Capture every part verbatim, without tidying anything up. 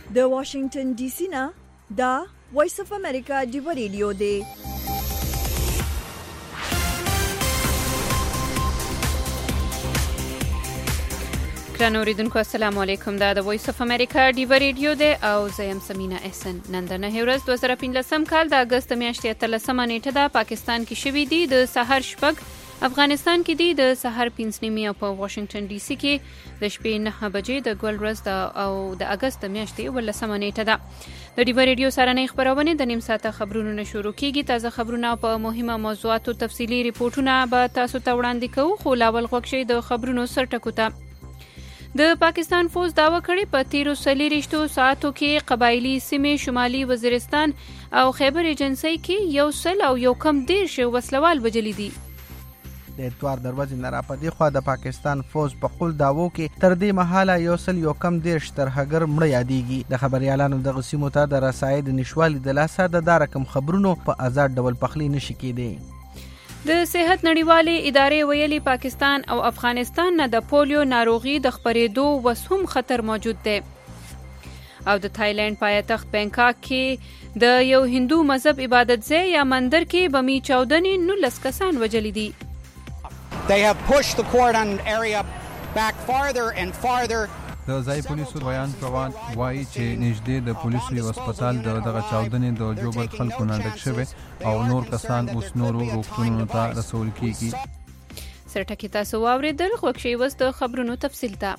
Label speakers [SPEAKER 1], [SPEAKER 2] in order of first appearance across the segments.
[SPEAKER 1] د واشنگټن ډي سي نه دا وایس اف امریکا دی ریډیو دی.
[SPEAKER 2] ګران اوریدونکو السلام علیکم. دا د وایس اف امریکا دی ریډیو دی او زه یم سمینا احسن. نن د نه ورځ دوه زره پنځلسم کال د اگست میاشتې اتلسمه نیټه ده. پاکستان کې شوې دي د سحر شپږ، افغانستان کې دي د سحر پنځه نیمې او په واشنگټن ډي سي کې د شپې نه بجې د ګل ورځ او د اگست میاشتې ولسمه نیټه ده. د دی ریډیو سره نه خبرونه د نیم ساعته خبرونو نه شروع کیږي. تازه خبرونه په مهمه موضوعاتو تفصیلی ریپورتونه به تاسو ته وړاندې کوو، خو لاول غوښشي د خبرونو سرټکو ته. د پاکستان فوج داوا کړې په تیرو څلوېښتو ساعتو کې قبایلی سیمې شمالي وزیرستان او خیبر ایجنسۍ کې یو سل او یو کم دېرش وسلوال وژلي دي.
[SPEAKER 3] د اتوار دروازې نه راپدې خو د پاکستان فوج په خپل داوو کې تر دې مهاله یو سل یو کم دېرش ترهګر مړه یادېږي. د خبريالانو دغه سیمو ته د رسایي د نشوالي د لاسه د دا رقم خبرونو په آزاد ډول پخلی نشي کېدی.
[SPEAKER 2] د صحت نړیوالې ادارې ویلي پاکستان او افغانستان نه د پولیو ناروغي د خپرېدو وس هم خطر موجود دی. او د تایلند پایتخت بانکاک کې د یو هندو مذهب عبادت ځای یا مندر کې بمي چاودنې نولس کسان وژلي دي.
[SPEAKER 4] They have pushed the cordon area back farther and farther.
[SPEAKER 5] د ځای پولیسو بیان روان وایي چې نږدې د پولیسو یو هسپتال د دغه چاودنې د جوبل خلکو نه ډک شوی او نور کسان اوس نورو روغتونونو ته رسول کیږي.
[SPEAKER 2] سرټکی تاسو واوریدل، خوښي وس د خبرونو تفصیل ته.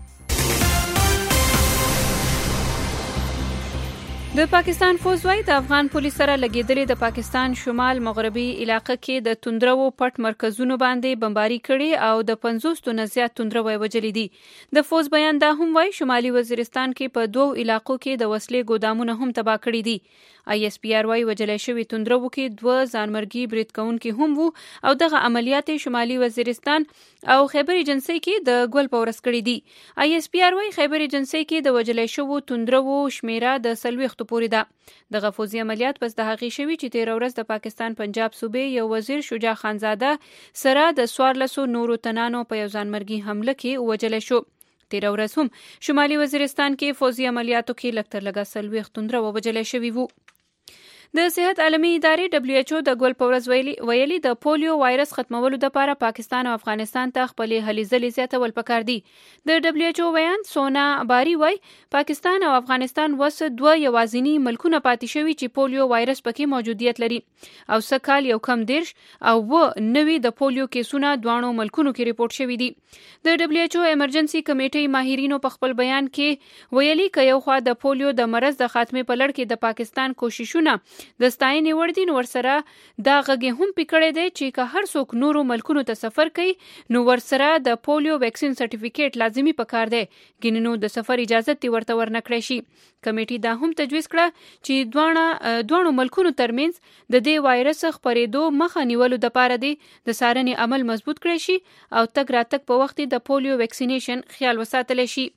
[SPEAKER 2] د پاکستان فوج وايي د افغان پولیس سره لګیدلې د پاکستان شمال مغربي علاقې کې د توندرو پټ مرکزونو باندې بمباري کړي او د پنځوس نه زیات توندروي وژلي دي. د فوج بیان دا هم وايي شمالي وزیرستان کې په دوو علاقو کې د وسلې ګودامونه هم تباه کړي دي. آی اس پی آر وايي وژلې شوی توندرو کې دوه ځانمرګي برید کوونکي هم وو او دغه عملیات شمالي وزیرستان او خیبر ایجنسۍ کې د ګل پورس کړي دي. آی اس پی آر وايي خیبر ایجنسۍ کې د وژلې شوو توندرو شمیره د سلويخت پورې ده. دغه فوزي عملیات پس د هغې شوي چې تیر ورځ د پاکستان پنجاب صوبې یو وزیر شجاع خانزاده سره د څوارلسو نورو تنانو په یو ځانمرګي حمله کې وژل شو. تیر ورځ هم شمالي وزیرستان کې فوزي عملیاتو کې لږ تر لږه څلوېښت توندره وژل شوي وو. د صحت عالمي ادارې دبليو ایچ او د ګل په ورځ ویلي ویلي د پولیو وایرس ختمولو لپاره پاکستان او افغانستان ته خپلې هلې ځلې زیاتول پکار دي. د دبليو ایچ او ویان سونا باری وای پاکستان او افغانستان وس دوه یوازینی ملکونه پاتې شوي چې پولیو وایرس پکې موجودیت لري او سکهال یو کم دیرش او و نوي د پولیو کیسونه دوانو ملکونو کې ریپورت شوي دي. د دبليو ایچ او ایمرجنسي کمیټې ماهرینو په خپل بیان کې ویلي ک یو خوا د پولیو د مرض د خاتمه په لړ کې د پاکستان کوششونه د ستاینې وړ دي، نو ورسره دا غږ هم پکړې دی چې که هر څوک نورو ملکونو ته سفر کوي نو ورسره د پولیو ویکسین سرټیفیکیټ لازمي پکار دی، ګینې نو د سفر اجازه تی ورته ورنکړی شي. کمیټې دا هم تجویز کړه چې دوانه دوانو ملکونو ترمنځ د دې وایرس خپرېدو مخه نیولو لپاره دی د څارنې عمل مضبوط کړی شي او تګ راتګ په وخت د پولیو ویکسینیشن خیال وساتل شي.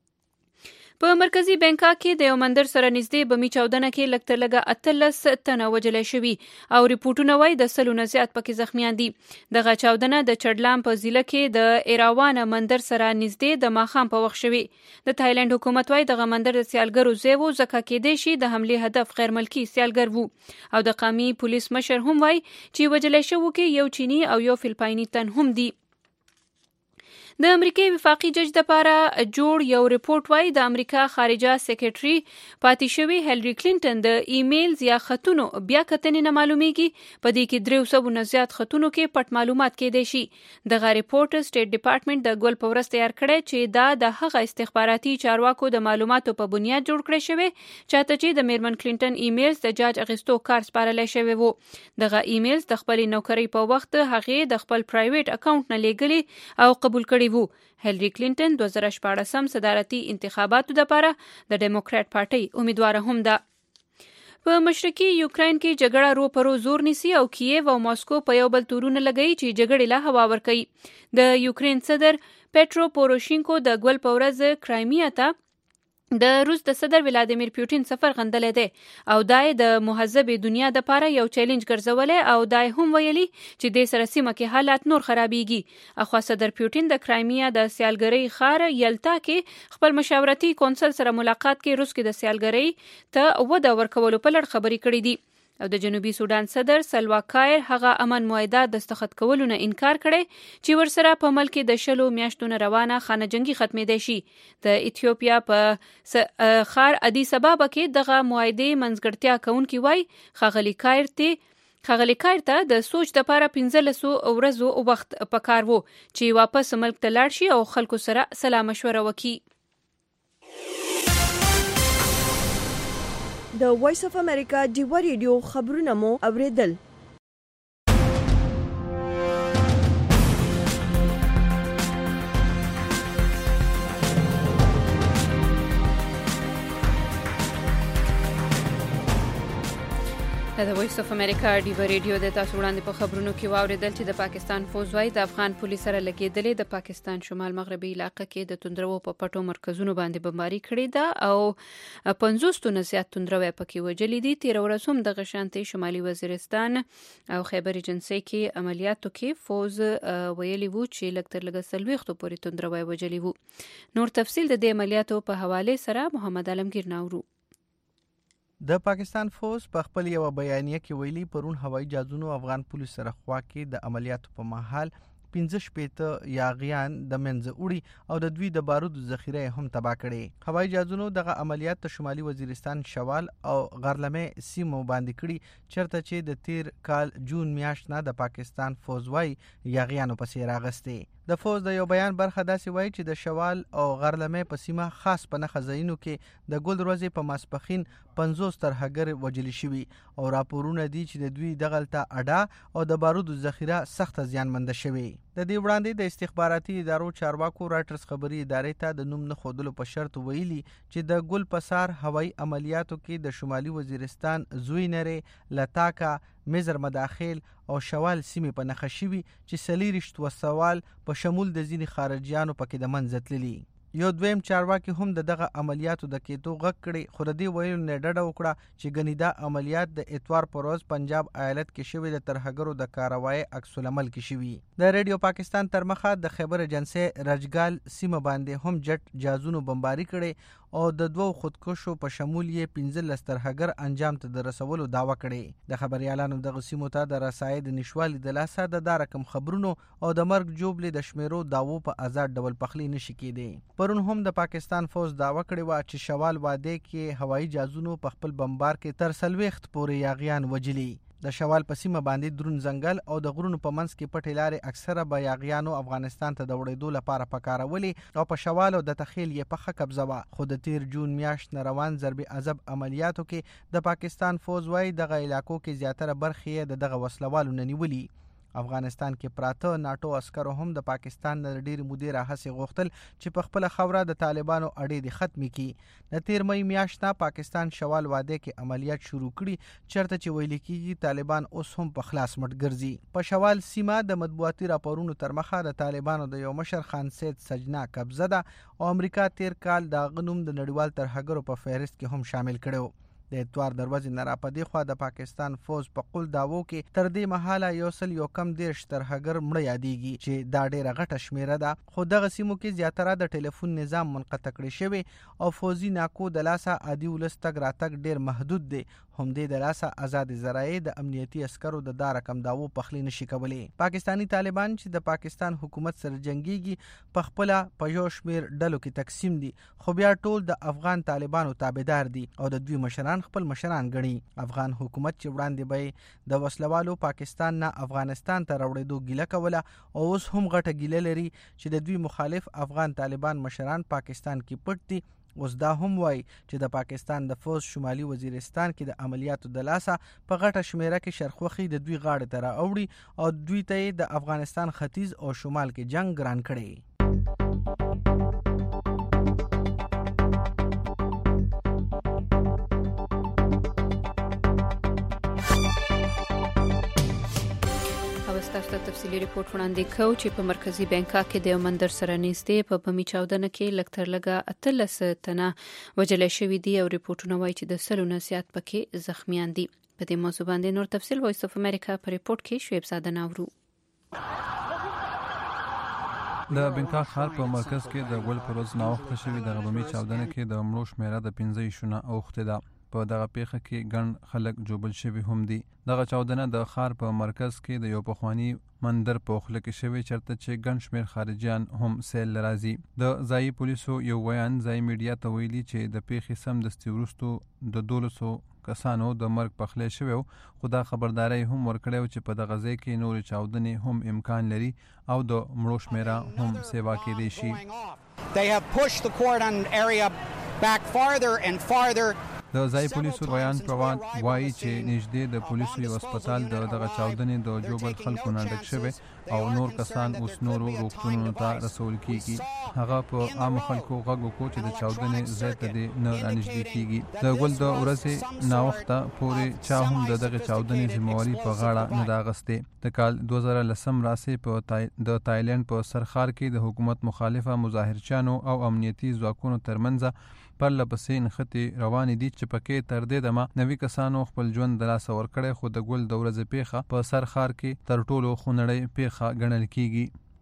[SPEAKER 2] په مرکزی بانکاک کې د یو مندر سره نږدې بمي چاودنه کې لږ تر لږه اتلس تنه وژل شوي او ریپورتونه وايي د سلو نه زیات پکې زخمیان دي. دغه چاودنه د چړلام په ضلع کې د ایراوان مندر سره نږدې د ماښام په وخت شوي. د تایلند حکومت وايي دغه مندر د سیالګرو ځای و، ځکه کېدای شي د حملې هدف غیر ملکي سیالګر وو. او د قومي پولیس مشر هم وايي چې وژل شوو کې یو چینی او یو فلپایني تن هم دي. د امریکای وفاقي جج لپاره جوړ یو ریپورت وايي د امریکا خارجه سیکریټري پاتې شوی هیلری کلینټن د ایمیلز یا خطونو بیا کتنې نه معلومیږي. په دې کې درې سوه نه زیات خطونو کې پټ معلومات کېدای شي. دغه ریپورت سټیټ ډپارټمنټ د ګل په ورځ تیار کړی چې دا د هغه استخباراتي چارواکو د معلوماتو په بنیاد جوړ کړی شوی چاته چې د میرمن کلینټن ایمیلز د جاج اغستو کار سپارلی شوی وو. دغه ایمیلز د خپل نوکری په وخت هغه د خپل پرایویټ اکاونټ نه لیږلي او قبول کړي وو. هیلری کلینټن دوه زره شپاړسم صدارتي انتخاباتو لپاره د ډیموکرات پارټي امیدوار هم ده. په مشرقي یوکرين کې جګړه رو پرو زور نیسي او کییو او ماسکو په یو بل تورونه لګوي چې جګړې له هوا ور کوي. د یوکرين صدر پټرو پوروشینکو د ګل په ورځ کرایمیا ته د روس د صدر ولادیمیر پوتین سفر غندلې دی او دای د مهذب دنیا د پاره یو چیلنج ګرځولې او دای هم ویلي چې د سره سیمه کې حالات نور خرابېږي. اخو صدر پوتین د کرایمیا د سیالګری خار یلتا کې خپل مشاورتي کونسل سره ملاقات کې روس کې د سیالګری ته وده ورکولو په لړ خبرې کړې دي او د جنوبي سودان صدر سلوا کایر هغه امن معاهده دستخط کولو نه انکار کړي چې ورسره په ملک کې د شلو میاشتو نه روانه خانه جنگي ختمېدای شي. د ایتھوپیا په خار ادیس ابابا کې دغه معاهده منځګړتیا کوونکي وای خغلی کایر ته خغلی کایر ته د سوچ د لپاره پنځلس ورځې وخت پکار وو چې واپس ملک ته لاړ شي او خلکو سره سلا مشوره وکړي.
[SPEAKER 1] د وایس اف امریکا ډیوا ریډیو خبرونه مو اوریدل.
[SPEAKER 2] د وایس اف امریکا ډیوا ریډیو د تاسو وړاندې په خبرونو کې واوریدل چې د پاکستان فوج وايي د افغان پولیس سره لګیدلې د پاکستان شمال مغربي علاقې کې د توندرو په پټو مرکزونو باندې بمباري کړې ده او پنځوس تنه زیات توندروي پکې وجلې دي. تیر ورځ هم د غشانتي شمالي وزیرستان او خیبر ایجنسی کې عملیاتو کې فوج ویلي وو چې لکتر لګ سلويختو پورې توندروي وجلې وو. نور تفصيل د دې عملیاتو په حواله سره محمد عالمگیر ناورو.
[SPEAKER 3] د پاکستان فوج په خپل یو بیانیه کې ویلي پرون هوایي جهازونو افغان پولیس سره خوا کې د عملیاتو په مهال پنځه شپېته یاغیان د منځه وړي او د دوی د بارودو ذخیره هم تباه کړي. هوایي جهازونو دغه عملیات د شمالي وزیرستان شوال او غرلمه سیمو باندې کړي چرته چې د تیر کال جون میاشت نه د پاکستان فوج وايي یاغیانو پسې راغستي. د فوج د یو بیان برخه داسې وایي چې د شوال او غرلمه په سیمه خاص په نخ ځایونو کې د ګل ورځې په ماسپخین پنځوس ترهګر وجل شوي او راپورونه دي چې د دوی دغلته اډا او د بارودو ذخیره سخت زیانمند شوي. د دې وړاندې د استخباراتي ادارو چارواکو رایټرز خبري ادارې ته د نوم نه خودلو په شرط ویلي چې د ګل پسار هوایي عملیاتو کې د شمالي وزیرستان زوینره لتاکا مزر مداخل او شوال سیمه په نخښه شوي چې سلیریشت و سوال په شمول د ځینې خارجيانو پکې د منځ تللي. یو دویم چارواکي هم د دغه عملیاتو د کېدو غږ کړي خو د دې ویلو نه ډډه وکړه چې ګنې دا عملیات د اتوار پر ورځ پنجاب ایالت کې شوي د ترهګرو د کاروای عکس العمل کې شوي. د ریډیو پاکستان تر مخه د خیبر ایجنسی رجګال سیمه باندې هم جټ جازونو بمباري کړي او د دوو خودکشو په شمول یې پنځلس ترهګر انجام ته د رسولو داوا کړي. د خبريالانو دغه سیمو ته د رسایي د نشوالي د لاسه د دا رقم خبرونو او د مرګ جوړلې د شمیرو داوو په آزاد ډول پخلی نشي کېدی. پرون هم د پاکستان فوج داوا کړې و چې شوال واده کې هوایي جازونو په خپل بمبار کې تر سلويخت پورې یاغیان وجلي. د شوال په سیمه باندې درون ځنګل او د غرونو په منځ کې پټې لارې اکثره به یاغیانو افغانستان ته د وړېدو لپاره پکارولې او په شوال او د تخیل یې پخه قبضه وه. خو د تیر جون میاشت نه روان ضرب عذاب عملیاتو کې د پاکستان فوج وايي دغه علاقو کې زیاتره برخې یې د دغه وسلوالو نه نیولي. افغانستان کې پراته ناتو عسکرو هم د پاکستان د ډېر مودې راهسې غوښتل چې په خپل خوره د طالبانو اړې د ختمي کړي. د تیر مې میاشت نه پاکستان شوال واده کې عملیات شروع کړي چرته چې ویل کېږي طالبان اوس هم په خلاص مټ ګرځي. په شوال سیمه د مطبوعاتي راپورونو تر مخه د طالبانو د یو مشر خان سید سجنا قبضه ده او امریکا تیر کال د غنوم د نړیوال ترهګرو په فهرست کې هم شامل کړو. د اتوار دروازې نه راپدې خوا د پاکستان فوج په قول داوو کې تر دې مهاله یو سل یو کم دیرش ترهګر مړه یادېږي چې دا ډېره غټه شمیره ده. خو دغه سیمو کې زیاتره د ټلیفون نظام منقطع کړی شوی او فوزي ناکو د لاسه عادي ولس تګ راتګ ډېر محدود دی. هم دې د لاسه آزاد ذرایع د امنیتي عسکرو د دا رقم داوو پخلی نشي کولی. پاکستانی طالبان چې د پاکستان حکومت سره جنگيږي په خپل په یو شمیر ډلو کې تقسیم دي خو بیا ټول د افغان طالبانو تابعدار دي او د دوی مشران خپل مشران غني. افغان حکومت چې وړاندې به د وسلوالو پاکستان نه افغانستان ته راوړېدو ګیله کوله او اوس هم غټه ګیله لري چې د دوی مخالف افغان طالبان مشران پاکستان کې پټ دي. اوس دا هم وای چې د پاکستان د فوج شمالي وزیرستان کې د عملیاتو د لاسه په غټه شمیره کې شرخوخي د دوی غاړه ته راوړي او دوی ته د افغانستان ختیځ او شمال کې جنگ ګران کړي.
[SPEAKER 2] تاسو ته تفصیلي ریپورت وړاندې کوو چې په مرکزی بانکاک کې د مندر سره نږدې په بمي چاودنه کې لکتر لګا اتلس تنه وجل شوی دی او ریپورتونه وایي چې د سلو نه زیات پکې زخمیان دي. په دې موضوع باندې نور تفصیل وایس اف امریکا په ریپورت کې شعیب زاده ناورو.
[SPEAKER 5] د بانکاک ښار په مرکز کې د ګل پروز ناوخته شوی د بمي چاودنه کې د مړو شمیره د پنځه شونه اوخته ده. په دغه پیښه کې ګڼ خلک جوبل شوي هم دي. دغه چاودنه د ښار په مرکز کې د یو پخوانی مندر په خوله کې شوی چرته چې ګڼ شمېر خارجیان هم سیل راځي. د ځایي پولیسو یو ویان ځایي میډیا ته ویلي چې د پیښې سمدستي وروستو د دولسو کسانو د مرګ پخلی شوی و، خو دا خبرداری هم ورکړی چې په دغه ځای کې نورې چاودنې هم امکان لري او د مړو شمیره هم سیوا کېدی شي.
[SPEAKER 4] They have pushed the cordon area back farther and farther.
[SPEAKER 5] د ځای پولیسو ویان پروان وایي چې نږدې د پولیسو یو هسپتال د دغه چاودنې د جوبل خلکو نه ډک شوی او نور کسان اوس نورو روغتونونو ته رسول کیږي. هغه په عام خلکو غږ وکړ چې د چاودنې ځای ته دې نه رانږدې کیږي. د ګل د ورځې ناوخته پورې چا هم د دغه چاودنې ذمہواري په غاړه نه ده اخیستې. د کال دوه زره لسم راسې په تای... د تایلند په سرخار کې د حکومت مخالفه مظاهرچیانو او امنیتي ځواکونو ترمنځ پرله پسې نښتې روانې دي چې پکې تر دې دمه نوي کسانو خپل ژوند د لاسه ورکړی، خو د ګل د ورځې پیښه په سر ښار کې تر ټولو خونړۍ پیښه ګڼل کیږي.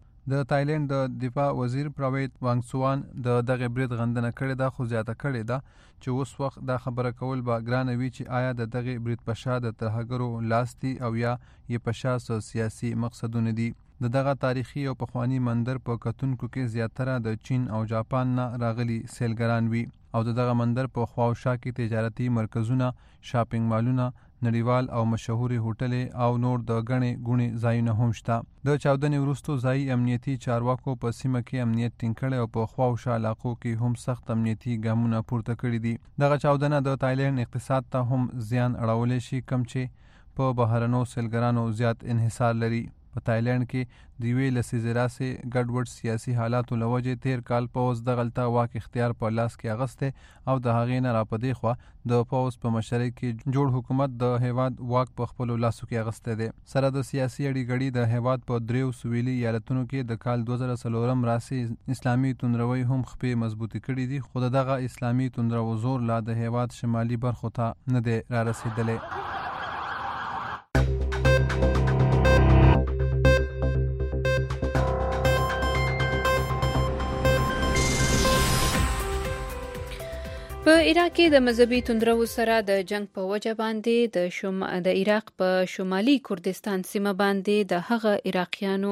[SPEAKER 5] د تایلند د دفاع وزیر پراویت وانګسوان د دغه برید غندنه کړې ده، خو زیاته کړې ده چې اوس وخت دا خبره کول به ګرانه وي چې آیا د دغه برید په شا د ترهګرو لاس دي او یا یې په شا سیاسي مقصدونه دي. د دغه تاریخي او پخوانی مندر په کتونکو کې زیاتره د چین او جاپان نه راغلي سیلګران وي او د دغه مندر په خوا او شا کې تجارتي مرکزونه، شاپینګ مالونه، نړیوال او مشهوري هوټلې او نور د غنې غونې ځایونه هم شته. د چاودنې وروسته ځایي امنیتي چارواکو په سیمه کې امنیت ټینګ کړی او په خوا او شا علاقو کې هم سخت امنیتي ګامونه پورته کړي دي. دغه چاودنه د تایلند اقتصاد ته هم زیان اړولی شي، کم چې په بهرنو سیلګرانو زیات انحصار لري. په تایلند کې د یوې لسیزې راسې ګډوډ سیاسي حالاتو له وجې تیر کال پوځ دغلته واک اختیار په لاس کې اغستی او د هغې نه راپدې خوا د پوځ په مشرۍ کې جوړ حکومت د هیواد واک په خپلو لاسو کې اغستی دی. سره د سیاسي اړیګړي د هیواد په دریو سویلي ایالتونو کې د کال دوه زره څلورم راسې اسلامي توندروي هم خپې مضبوطې کړي دي، خو د دغه اسلامي توندرو زور لا د هیواد شمالي برخو ته نه دی رارسېدلی.
[SPEAKER 2] په عراق کې د مذهبي توندرو سره د جنگ په وجه باندې د شم... د عراق په شمالي کردستان سیمه باندې د هغه عراقیانو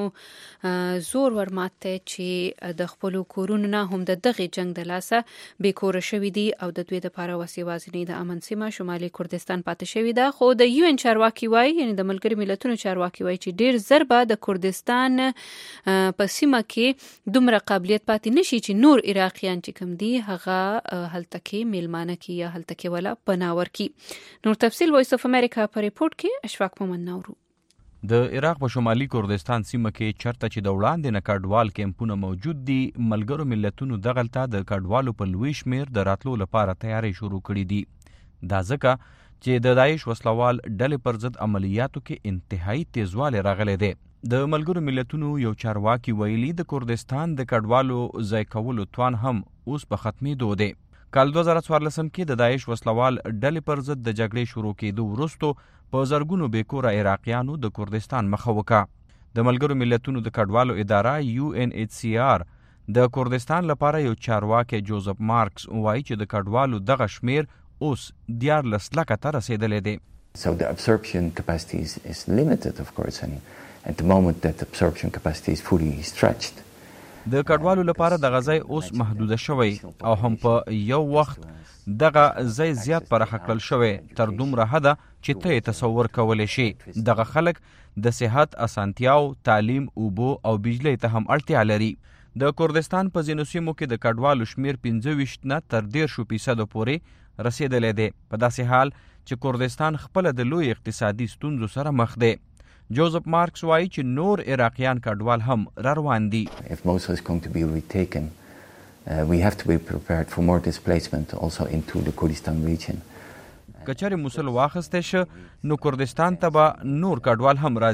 [SPEAKER 2] زور ورماته چې د خپل کورونو نه هم د دغه جنگ د لاسه بې کور شوي دي او د دوی لپاره وسیوازنی د امن سیمه شمالي کردستان پاتې شوی ده. خو د یو ان چارواکي وایي، یعنی د ملګری ملتونو چارواکي وایي چې ډیر ضربه د کردستان په سیمه کې دومره قابلیت پاتې نشي چې نور عراقیان چې کوم دي هغه هلته کې میلمانه کی یا هلته کې ولا پناور کی. نور تفصیل وایس اف امریکا په ریپورت کې اشفاق محمد نورو.
[SPEAKER 6] د عراق په شمالي کردستان سیمه کې چرته چې د وړاندې نه کډوال کیمپونه موجود دي، ملګرو ملتونو دغلته د کډوالو په لوی شمیر د راتلو لپاره تیاری شروع کړي دي. دا ځکه چې د داعش وسلوال ډلې پر ضد عملیاتو کې انتهایی تیزوالی راغلی دی. د ملګرو ملتونو یو چارواکي ویلي د کردستان د کډوالو ځای کولو توان هم اوس په ختمېدو دی. کال دوه زره څوارلسم کې د داعش وسلوال ډلې پر ضد د جګړې شروع کېدو وروستو په زرګونو بېکوره عراقیانو د کردستان مخه وکړه. د ملګرو ملتونو د کډوالو اداره یو ان ایچ سی آر د کردستان لپاره یو چارواکی جوزف مارکس وایي چې د کډوالو دغه شمیر اوس دیارلس لکه ته رسېدلی دی.
[SPEAKER 7] So the absorption capacity is, is limited, of course, and at the moment that absorption capacity is fully stretched.
[SPEAKER 6] د کډوالو لپاره دغه ځای اوس محدوده شوی او هم په یو وخت دغه ځای زیات پراخه کړل شوی تر دومره حده چې ته یې تصور کولی شي. دغه خلک د صحت اسانتیاو، تعلیم، اوبو او بجلی ته هم اړتیا لري. د کردستان په ځینو سیمو کې د کډوالو شمیر پنځه ویشت نه تر دیرشو فیصدو پورې رسېدلی دی، په داسې حال چې کردستان خپله د لوی اقتصادي ستونزو سره مخ دی. جوزف مارکس وایي چې نور عراقیان کډوال هم را روان دي.
[SPEAKER 7] If Mosul is going to be retaken, uh, we have to be prepared for more displacement also into the Kurdistan region.
[SPEAKER 6] کچری موصل واخسته شه نو کردستان ته به نور کډوال هم راځي.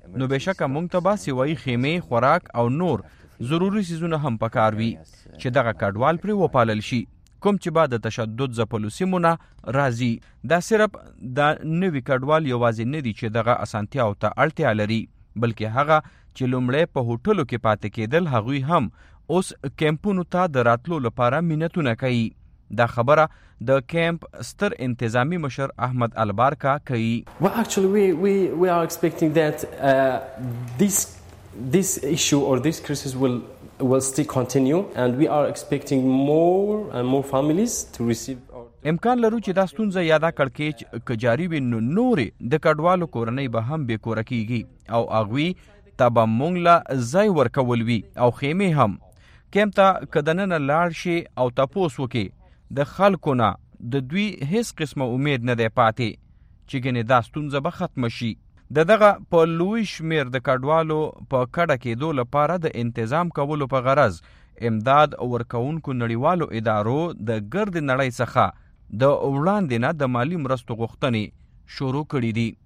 [SPEAKER 6] نو بهشکه موږ ته به سیوایي خیمې، خوراک او نور ضروري سیزونه هم پکار وي چې دغه کډوال پرې وپالل شي. کوم چې بعد د تشدد ځپلو سیمو نه راځي، دا صرف د نوي کډوال یوازې نه دي چې دغه اسانتیاو ته اړتیا لري، بلکې هغه چې لومړی په هوټلو کې پاتې کېدل، هغوی هم اوس کیمپونو ته د راتلو لپاره مینتونه کوي. دا خبره د کیمپ ستر انتظامی مشر احمد البارکا کوي.
[SPEAKER 8] Well, actually, we we we are expecting that uh, this this issue or this crisis will will still continue, and we are expecting more and more families to receive.
[SPEAKER 6] امکان لرو چې دا ستونزه یا دا کړکېچ که جاري وي نو نورې د کډوالو کورنۍ به هم بې کوره کېږي او هغوی ته به موږ له ځای ورکول وي او خیمې هم. کیمپ ته که دننه لاړ شي او تپوس وکړي، د خلکو نه د دوی هیڅ قسمه امید نه دی پاتې چې ګنې دا ستونزه به ختمه شي. د دغه په لوی شمیر د کډوالو په کډه کېدو لپاره د انتظام کولو په غرض امداد ورکوونکو نړیوالو ادارو د ګرد نړۍ څخه د وړاندې نه د مالی مرستو غوښتنې شروع کړي دي.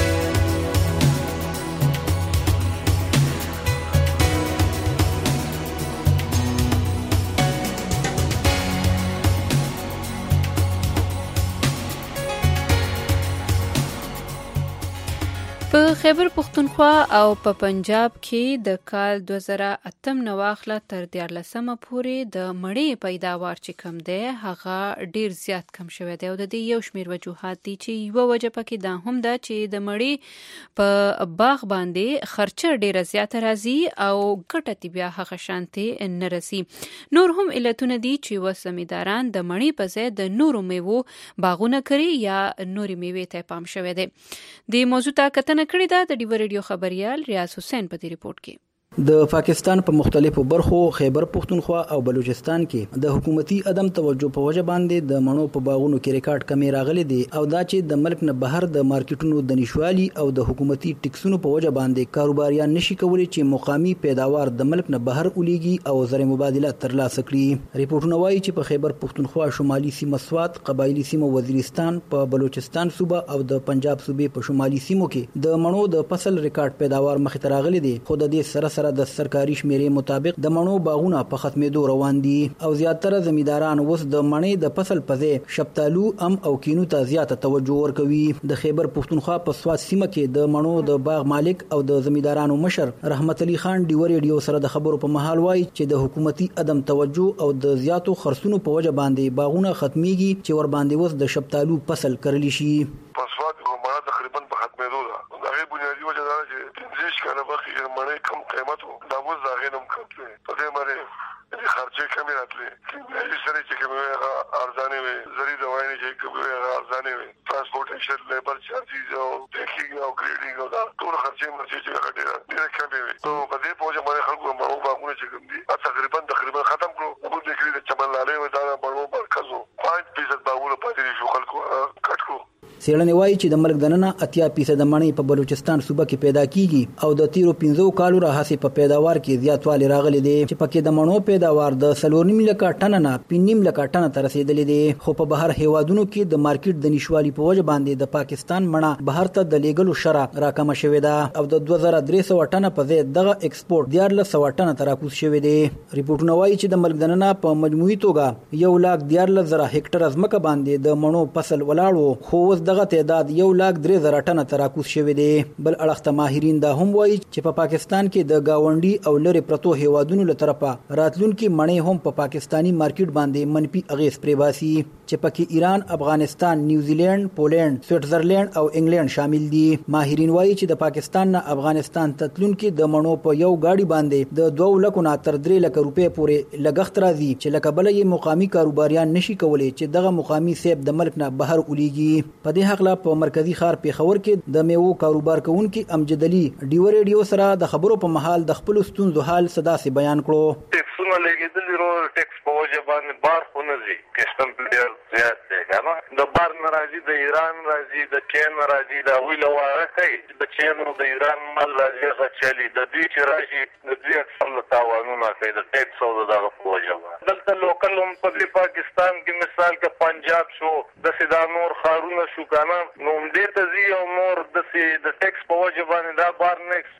[SPEAKER 2] په خیبر پختونخوا او په پنجاب کې د کال دوه زره اتم نه واخله تر دیارلسمه پورې د مړۍ پیداوار چې کم دی هغه ډیر زیات کم شوی دی او د دې یو شمیر وجوهات دي چې یوه وجه پکې دا هم ده چې د مړۍ په باغ باندې خرچه ډیره زیاته راځي او ګټه تی بیا هغه شانتې نه رسي. نور هم علتونه دي چې و سمیداران د مړۍ په ځای د نورو میوو باغونه کوي یا نورې میوې ته پام شوی دی. د موضوع ته کتنه کړی دا د ډیو ریډیو خبريال ریاض حسین په دې ریپورت کې.
[SPEAKER 9] د پاکستان په مختلفو برخو خیبر پختونخوا او بلوچستان کې د حکومتي عدم توجه په وجه باندې د مڼو په باغونو کې ریکارډ کمی راغلي دي او دا چې د ملک نه بهر د مارکیټونو د نشوالي او د حکومتي ټیکسونو په وجه باندې کاروباریان نشي کولی چې مقامی پیداوار د ملک نه بهر ولیږي او زر مبادله ترلاسه کړي. ریپورتونه وایي چې په خیبر پختونخوا شمالي سیمه سوات، قبایلی سیمه وزیرستان، په بلوچستان صوبه او د پنجاب صوبې په شمالي سیمو کې د مڼو د فصل ریکارډ پیداوار مخ ته راغلي دي. خو د دې سره سره د سرکاري شمیرې مطابق د مڼو باغونه په ختمېدو روان دي او زیاتره زمینداران اوس د مڼې د فصل په ځای شفتالو، ام او کینو ته زیاته توجه ورکوي. د خیبر پختونخوا په سوات سیمه کې د مڼو د باغ مالک او د زمیندارانو مشر رحمت علي خان ډیو ریډیو سره د خبرو په مهال وایي چې د حکومتي عدم توجه او د زیاتو خرڅونو په وجه باندې باغونه ختميږي چې ور باندې اوس د شفتالو فصل کرلی شي.
[SPEAKER 10] په سوات کې مڼه تقریبا په ختمېدو ده. هغه بنیادی وجه دا چې پنځه کاله مخکې مڼې کم قیمت وو، دا اوس د هغې نه هم کم دی. په دې باندې خرچې کمې راتلې. کیمیاوي سرې چې کومې وې هغه ارزانې وې، زرعي دوايانې چې کومې وې هغه ارزانې وې، ټرانسپورټیشن، لیبر چارجز او پیکینګ او ګریډینګ او دا ټول خرچې مرچې چې هغه ډېره ډېرې کمې وې. نو په دې په وجه باندې خلکو مڼو باغونه چې کوم دي تقریبا تقریبا ختم کړو. موږ د کلي د چمن لالۍ و دا مڼو مرکز و، پنځه فیصد باغونه پاتې دي شو، خلکو کټ کړو.
[SPEAKER 9] څېړنې وایي چې د ملک دننه اتیا فیصد مڼې په بلوچستان صوبه کې پیدا کیږي او د تیرو پنځو کالو راهیسې په پیداوار کې زیاتوالی راغلی دی چې پکې د مڼو پیداوار د څلور نیم لکه ټنه نه پنځه نیم لکه ټنه ته رسېدلی دی. خو په بهر هیوادونو کې د مارکیټ د نشوالي په وجه باندې د پاکستان مڼه بهر ته د لیږلو شرح راکمه شوې ده او د دوه زره درې سوه ټنه په ځای دغه ایکسپورټ دیارلس سوه ټنه ته راکوز شوی دی. ریپورټونه وایي چې د ملک دننه په مجموعي توګه یو لاک دیارلس زره هکټره ځمکه باندې د مڼو فصل ولاړ و، خو اوس دغه تعداد یو لاک درې زره ټنه ته راکوز شوی دی. بل اړخ ته ماهرین دا هم وایي چې په پاکستان کې د گاونډي او لرې پرتو هیوادونو له طرفه راتلونکي مڼې هم په پاکستانی مارکیټ باندې منفي اغیز پرې باسي چې پکې ایران، افغانستان، نیوزیلند، پولند، سویټزرلند او انګلند شامل دي. ماهرین وایي چې د پاکستان نه افغانستان تتلونکي د مڼو په یو گاډي باندې د دوه لکو نه تر درې لکه روپۍ پورې لګښت راځي چې لکه بل یې مقامي کاروباریان نشي کولی چې دغه مقامي سیب د ملک نه بهر ولیږي. په دې حق لا په مرکزی ښار پیښور کې د میوو کاروبار کوونکي امجد علي ډیو ریډیو سره د خبرو په مهال د خپل ستونزو حال صدا سي بیان کړو.
[SPEAKER 11] ټیکسونه لګیدلي رو ټیکس په وجه باندې بار خو نه ځي، کسټم ډېر زیات دی کنه. د بار نه راځي، د ایران راځي، د چین راځي، د هغوی له واره کوي. د چین او د ایران مال راځي هغه چلي، د دوی چې راشي د دوی اکثر له تاوانونه کوي د ټیکس او د دغه په وجه باندې. دلته لوکل هم په دې پاکستان کې مثال که پنجاب شو، داسې دا نور ښارونه شو کنه، نو همدې ته ځي او نور داسې د ټیکس په وجه باندې دا بار نه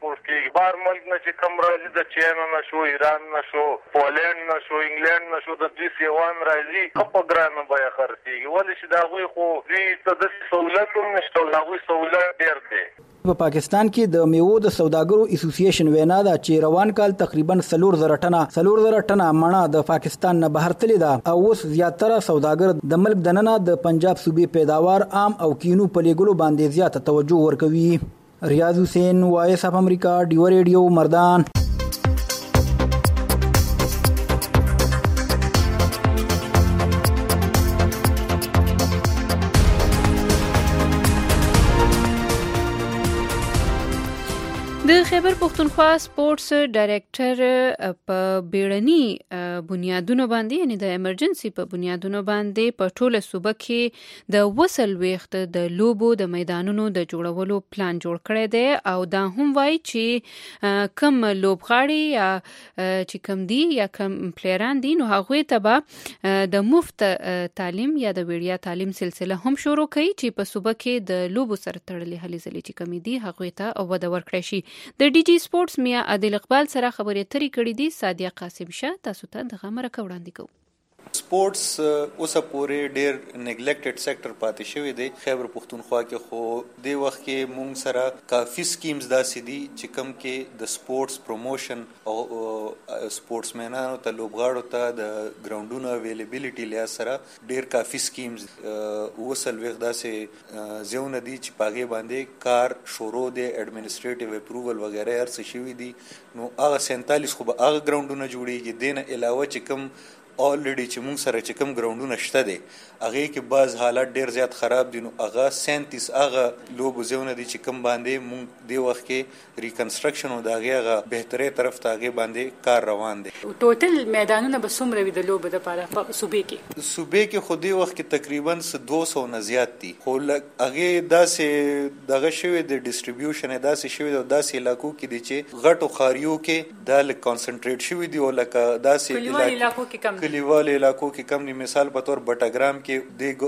[SPEAKER 11] چې کوم راځي د چین نه شو، ایران نه شو، پولند نه شو، انګلند نه شو، د دوی سیوان راځي په ګرانه بیه خرڅېږي. ولې چې د هغوی خو دوی ته داسې سهولت هم نشته، د هغوی سهولت ډېر دی.
[SPEAKER 9] په پاکستان کې د میوو د سوداګرو اسوسییشن وینا ده چې روان کال تقریبا څلور زره ټنه څلور زره ټنه مڼه د پاکستان نه بهر تللې ده او اوس زیاتره سوداګر د ملک دننه د پنجاب صوبې پیداوار عام او کینو په لیږلو باندې زیاته توجه ورکوي. ریاض حسین، وایس اف امریکا، ډیو ریډیو، مردان.
[SPEAKER 2] د خیبر پختونخوا سپورتس ډایریکټر په بیړني بنیادونو باندې یعنی د ایمرجنسي په بنیادونو باندې په ټوله صوبه کې د وصل وخت د لوبو د میدانونو د جوړولو پلان جوړ کړی دی او دا هم وایي چې کم لوبغاړي یا چې کم دي یا کم پلیران دي نو هغوی ته به د مفت تعلیم یا د وړیا تعلیم سلسله هم شروع کوي چې په صوبه کې د لوبو سره تړلې هلې ځلې چې کمی دي هغوی ته وده ورکړی شي. د ډي جی سپورتس میا عادل اقبال سره خبرې اترې کړې دي. سادیه قاسم شاه تاسو ته دغه مرکه وړاندې کوو.
[SPEAKER 12] سپورتس اوسه پورې ډېر نیګلیکټډ سیکټر پاتې شوی دی خیبر پختونخوا کې، خو د وخت کې مونږ سره کافي سکیمز داسې دي چې کم کې د سپورتس پروموشن او سپورتس مینانو ته لوبغاړو ته د ګراوندونو اویلیبیلیټي لحاظ سره ډېر کافي سکیمز وصل وخت داسې ځایونه دي چې په هغې باندې کار شروع دی، ایډمنسټریټیو اپروول وغیره هر څه شوي دي. نو هغه سینتالیس خو به هغه ګراوندونه جوړېږي. دې نه علاوه چې کوم آلریډي چې مونږ سره چې کوم ګراوندونه شته دي هغې کې بعض حالات ډېر زیات خراب دي. نو هغه سینتیس هغه لوبو ځایونه دي چې کوم باندې مونږ دې وخت کې ریکنسټرکشن او د هغې هغه بهترۍ طرف ته هغې باندې کار روان دی.
[SPEAKER 13] ټوټل میدانونه به څومره وي د لوبو دپاره په صوبې کې؟
[SPEAKER 12] صوبې کې خو دې وخت کې تقریبا څه دوه سوه نه زیات دي، خو هغې داسې دغه شوی د ډسټریبیوشن یې داسې شوی دی او داسې علاقو کې دي چې غټو ښاریو کې دا لږ کانسنټریټ شوي دي او لکه داسې
[SPEAKER 13] علاقو کې کم
[SPEAKER 12] کلیوالو علاقو کې کم دي. مثال په طور بټګرام کې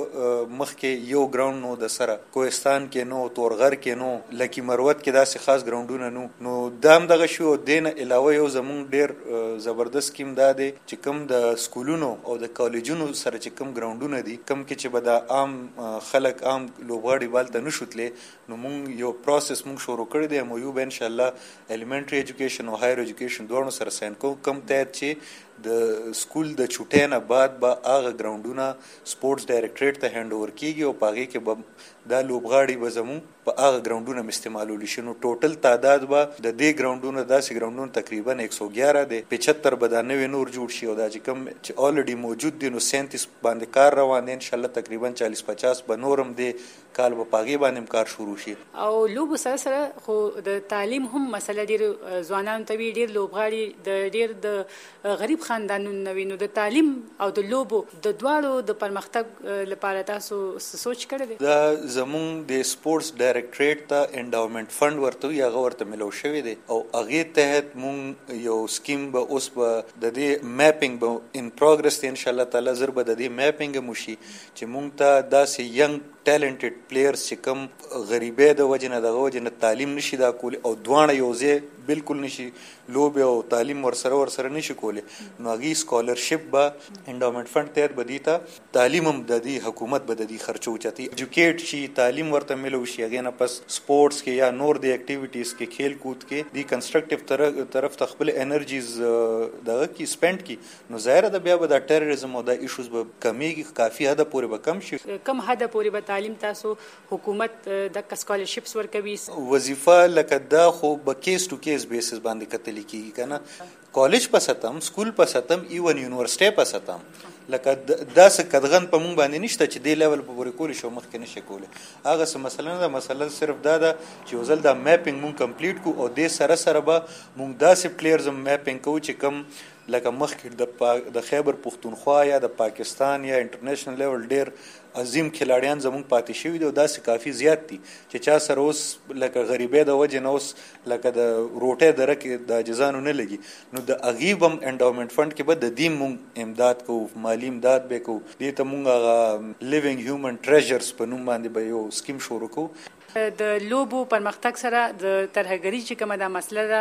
[SPEAKER 12] د مخکې یو ګراوند نو د سره، کوهستان کې نو، تورغر کې نو، لکی مروت کې داسې خاص ګراوندونه نو. نو دا هم دغه شو. دې نه علاوه یو زمونږ ډېر زبردست سکیم دا دی چې کوم د سکولونو او د کالجونو سره چې کوم ګراوندونه دي کوم کې چې به د عام خلک عام لوبغاړي بالته نشو تللی، نو مونږ یو پروسس مونږ شروع کړی دی. مو یو به انشاءالله ایلیمنټري ایجوکیشن او هایر ایجوکیشن دواړو سره ساین کوو کوم تحت چې د سکول د چوټۍ نه بعد به هغه ګراوندونه سپورټس ډایرکټریټ ته هینډ اوور کېږي او په هغې کې به دا لوبغاړي به زموږ په هغه ګراوندونه م استعمالولی شي. نو ټوټل تعداد به د دې ګراوندونو داسې ګراوندونه تقریبا ایک سو ګیاره دی، پچهتر به دا نوې نور جوړ شي او دا چې کوم چې آلریډي موجود دي نو سینتیس باندې کار روان دی. انشاءالله تقریبا چالیس پچاس به نورم دی کال به په هغې باندې هم کار شروع شي.
[SPEAKER 13] او لوبو سره سره خو د تعلیم هم مسله ډېر ځوانانو ته وي، ډېر لوبغاړي د ډېر د غریب خاندانونو نه وي. نو د تعلیم او د لوبو د دواړو د پرمختګ لپاره تاسو سوچ کړی دی؟
[SPEAKER 12] دا زمونږ د سپورتس ډایرکټریټ ته انډاومنټ فنډ ورته وي، هغه ورته ملو شوی دی او هغې تحت مونږ یو سکیم به اوس به د دې میپینګ به ان پروګرس دی. انشاءالله تعالی زر به د دې میپینګ هم وشي چې مونږ ته داسې ینګ ټیلنټډ پلیئرز چې کوم غریبۍ د وجې نه دغه وجې نه تعلیم نشي دا کولی او دواړه یو ځای بالکل نشي لوبې او تعلیم ورسره ورسره نشي کولی، نو هغې سکالرشپ به انډاومنټ فنډ تحت به دې ته تعلیم هم د دې حکومت به د دې خرچه اوچتي ایجوکیټ شي، تعلیم ورته ملو شي. هغې نه پس سپورټس کې یا نور د اکټیویټیز کې کھیل کود کې دې کنسټرکټیو طرف ته خپل انرجیز دغه کې سپینډ کړي، نو ظاهره ده بیا به دا ټیرریزم او دا ایشوز به کمیږي، کافي حده پورې به کم شي.
[SPEAKER 13] کم حده پورې به تعلیم تاسو حکومت د سکالرشپس ورکوي؟
[SPEAKER 12] وظیفه لکه دا خو به کیس ټو کیس بیسس باندې کتلی کېږي که نه، کالج په سطح هم، سکول په سطح هم، ایون یونیورسټۍ په سطح هم، لکه داسې قدغن په مونږ باندې نشته چې دې لیول په پورې کولی شو مخکې نشي کولی. هغه څه مسله نه ده، مسله صرف دا ده چې یو ځل دا میپینګ مونږ کمپلیټ کړو او دې سره سره به مونږ داسې پلیئرز هم میپینګ کوو چې کوم لکه مخکې د خیبر پختونخوا یا د پاکستان یا انټرنیشنل لیول ډېر عظیم کھلاړیان زموږ پاتې شوي دي او داسې کافي زیات دي چې چا سره اوس لکه غریبۍ د وجې نه اوس لکه د روټۍ دره کې د عاجزانو نه لګي، نو د هغې به هم انډاومنټ فنډ کې به د دې مونږ امداد کوو، مالي امداد به کوو. دې ته مونږ هغه لیوینګ هیومن ټریژرز په نوم باندې به یو سکیم شروع کوو.
[SPEAKER 13] د لوبو پرمختګ سره د ترهګرۍ چې کومه دا مسله ده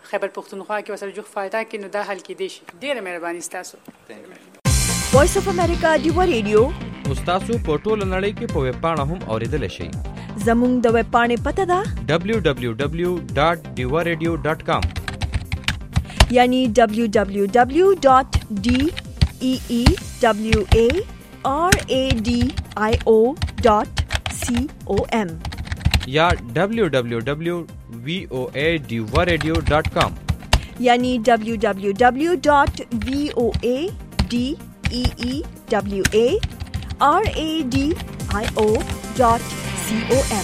[SPEAKER 13] خیبر پختونخوا کې وسره جوخ فائدہ کې نو دا حل کې دي شي. ډیره مهرباني تاسو.
[SPEAKER 1] وایس اف امریکا دیو ریډیو
[SPEAKER 6] تاسو په ټوله نړۍ کې په ویب پاڼه هم اوریدل شئ.
[SPEAKER 1] زموږ د ویب پاڼې پته ده
[SPEAKER 6] دبلیو دبلیو دبلیو ډاټ ډیوا ریډیو ډاټ کام
[SPEAKER 1] یعنی دبلیو دبلیو دبلیو ډاټ ډی ای ای دبلیو ای آر ای ډی آی او ډاټ سی او ایم
[SPEAKER 6] یا دبلیو دبلیو دبلیو وی او ای ډیوا ریډیو ډاټ کام
[SPEAKER 1] یعنی دبلیو دبلیو دبلیو ډاټ وی او ای ډی ای ای دبلیو ای آر ای ډی آی او ډاټ سی او ایم.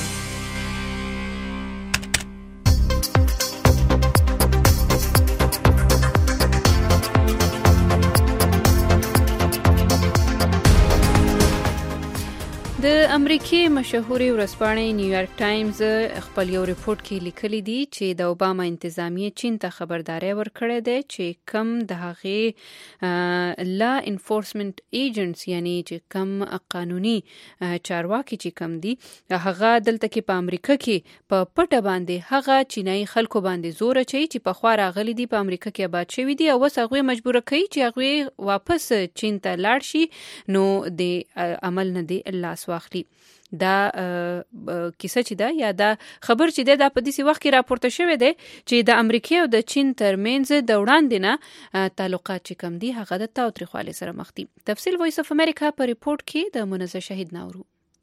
[SPEAKER 2] د امریکای مشهوري ورځپاڼې نیویارک ټایمز خپل یو ریپورت کې لیکلي دي چې د اوباما انتظامیه چین ته خبرداري ورکړې ده چې کم د هغې لا انفورسمنت ایجنټس یعنی چې کم قانوني چارواکي چې کم دي هغه دلته کې په امریکا کې په پټه باندې هغه چینایي خلکو باندې زور اچوي چې په خوا راغلي دي په امریکا کې آباد شوي دي او اوس هغوی مجبوره کوي چې هغوی واپس چین ته لاړ شي نو د عمل نه دی لاس واخلي. دا کیسه چې ده یا دا خبر چې ده دا په دې وخت کې راپورته شوی دی چې د امریکا او د چین ترمنځ د وړاندې نه تعلقات چې کم دي هغه د تاوتریخوالي سره مخ دي. تفصیل وایس اف امریکا په ریپورت کې د منزه شهید ناورو.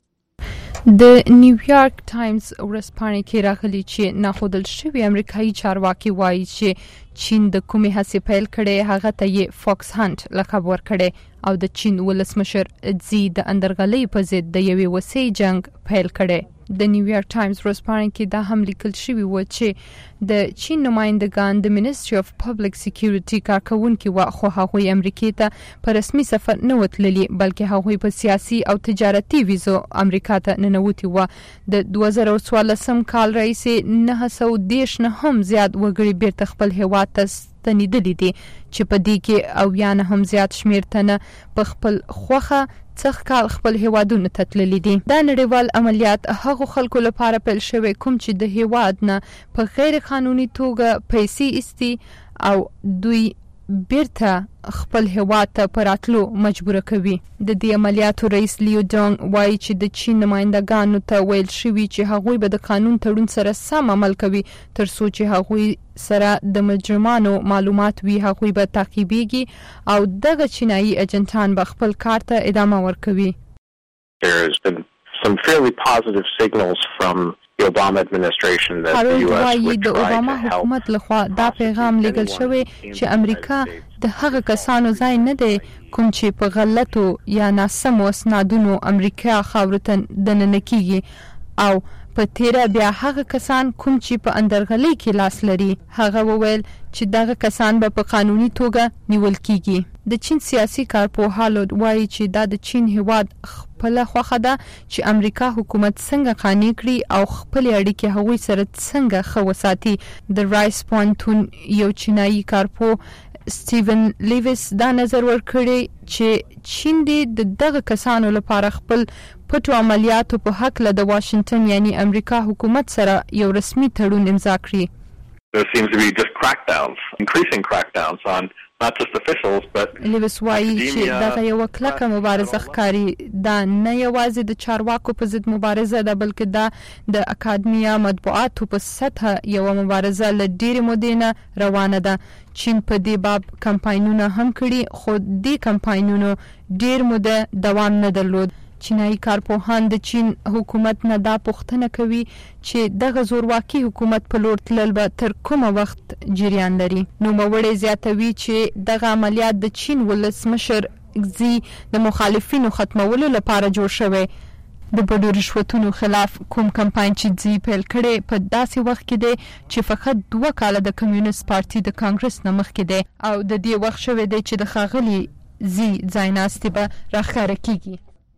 [SPEAKER 14] د نیویارک ټایمز ورځپاڼې کې راغلي چې ناخودل شوی امریکایي چارواکي وایي چې چین د کومې هڅې پیل کړې هغه ته یې فاکس هانټ لقب ورکړی او د چین ولسمشر زی د اندرغلۍ په ضد د یوې وسیع جنگ پیل کړی. د نیویارک ټایمز ورځپاڼې کې دا هم لیکل شوی و چې د چین نمائندگان د منیسټري اف پبلک سکیورټي کارکونکي و خو هغوی امریکا ته په رسمي سفر نه وتللي بلکې هغوی په سیاسي او تجارتي ویزو امریکا ته ننوتي و. د دوه زره څوارلسم کال رئیس نه سوه دېرش نه هم زیات وګړي بیرته خپل هیواد ته ستنېدلي دي چې په دې کې او یا نه هم زیات شمیر تنه په خپل خوخه څخ کال خپل هیوادونو ته تللي دي. دا نړیوال عملیات هغو خلکو لپاره پیل شوی کوم چې د هیواد نه په غیر قانوني توګه پیسې ایستي او دوی بیرته خپل هیواد ته پراتلو مجبور کوي. د دې عملیاتو رئیس لیو جانګ وایي چې د چین نمائندګانو ته ویل شوی چې هغوی به د قانون تړون سره سم عمل کوي ترڅو چې هغوی سره د مجرمانو معلومات وي هغوی به تعقیبېږي او دغه چینایي ایجنټان به خپل کار ته ادامه ورکوي.
[SPEAKER 15] There has been some fairly positive signals from the Obama administration that the U S would try to help.
[SPEAKER 14] حکومت لخوا دا پیغام لګل شوی چې امریکا د هغه کسانو ځای نه دی کوم چې په غلطو یا ناسمو اسنادونو امریکا خاورو ته دننه کیږي او په تیره بیا هغه کسان کوم چې په اندرغلۍ کې لاس لري هغه وویل چې دغه کسان به په قانوني توګه نیول کیږي. د چین سیاسي کارپوهانو وایي چې دا د چین هیواد خپل خوخه ده چې امریکا حکومت څنګه قانع کړي او خپل اړیکې هغوی سره څنګه ښه وساتي. د رایس پوینټون یو چینایي کارپو سټیون لیویس دا نظر ورکړی چې چین د دغه کسانو لپاره خپل پټو عملیاتو په حق له د واشنگټن یعنی امریکا حکومت سره یو رسمي تړون امضا کړی.
[SPEAKER 15] There seems to be just crackdowns, increasing crackdowns on not just officials but
[SPEAKER 14] لیویس وایي چې دغه یو کلکه مبارزه ښکاري دا نه یوازې د چارواکو په ضد مبارزه ده بلکې دا د اکاډمیا مطبوعاتو په سطحه یو مبارزه له ډېرې مودې نه روانه ده. چین په دې باب کمپاینونه هم کړي خو دې کمپاینونو ډېر موده دوام نه درلود. چینایي کارپوهان د چین حکومت نه دا پوښتنه کوي چې دغه زورواکي حکومت په لور تلل به تر کومه وخت جریان لري. نوموړی زیاتوي چې دغه عملیات د چین ولسمشر زی د مخالفینو ختمولو لپاره جوړ شوی. د بډو رشوتونو خلاف کوم کمپاین چې زی پیل کړي په داسې وخت کې دی چې فقط دوه کاله د کمیونست پارټي د کانګرس نه مخکې دی او د دې وخت شوی دی چې د ښاغلي زی ځایناستي به راښکاره کیږي.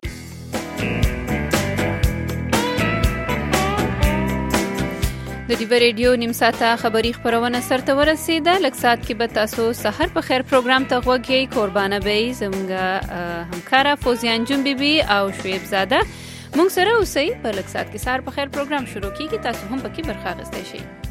[SPEAKER 2] د ډیو ریډیو نیم ساعته خبری خبرونه سرته ورسیده. لږ ساعت کې به تاسو سحر په خیر پروګرام ته غوږ یې. قربانه به زموږ همکاره فوزیان جون بیبي او شعیب زاده مونږ سره اوسئ. په لږ ساعت کې سحر په خیر پروګرام شروع کیږي. تاسو هم پکې برخه اخیستی شئ.